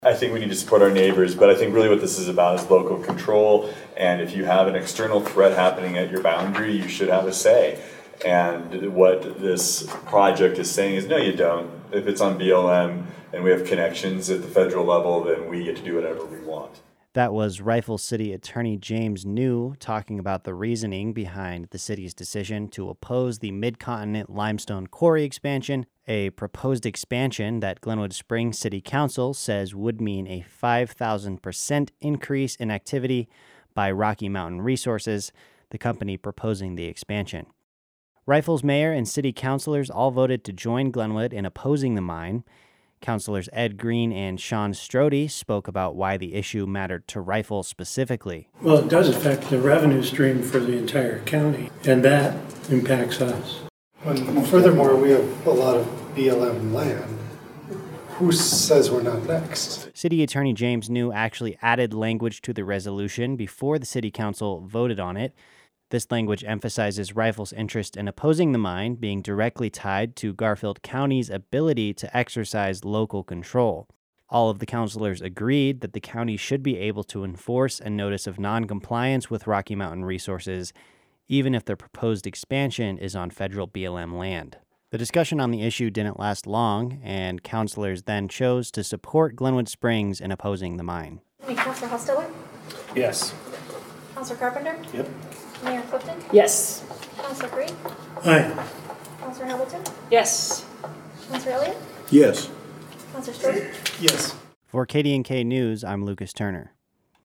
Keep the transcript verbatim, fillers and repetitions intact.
I think we need to support our neighbors, but I think really what this is about is local control. And if you have an external threat happening at your boundary, you should have a say. And what this project is saying is, no, you don't. If it's on B L M and we have connections at the federal level, then we get to do whatever we want. That was Rifle City Attorney James New talking about the reasoning behind the city's decision to oppose the Mid-Continent Limestone Quarry expansion, a proposed expansion that Glenwood Springs City Council says would mean a five thousand percent increase in activity by Rocky Mountain Resources, the company proposing the expansion. Rifle's mayor and city councilors all voted to join Glenwood in opposing the mine. Councilors Ed Green and Sean Strode spoke about why the issue mattered to Rifle specifically. Well, it does affect the revenue stream for the entire county, and that impacts us. And furthermore, we have a lot of B L M land. Who says we're not next? City Attorney James New actually added language to the resolution before the city council voted on it. This language emphasizes Rifle's interest in opposing the mine being directly tied to Garfield County's ability to exercise local control. All of the councilors agreed that the county should be able to enforce a notice of noncompliance with Rocky Mountain Resources, even if the proposed expansion is on federal B L M land. The discussion on the issue didn't last long, and councilors then chose to support Glenwood Springs in opposing the mine. Hey, Councilor Hostetler? Yes. Councilor Carpenter? Yep. Mayor Clifton? Yes. Councilor Green? Aye. Councilor Hamilton? Yes. Councilor Elliott? Yes. Councilor Strode? Yes. For K D N K News, I'm Lucas Turner.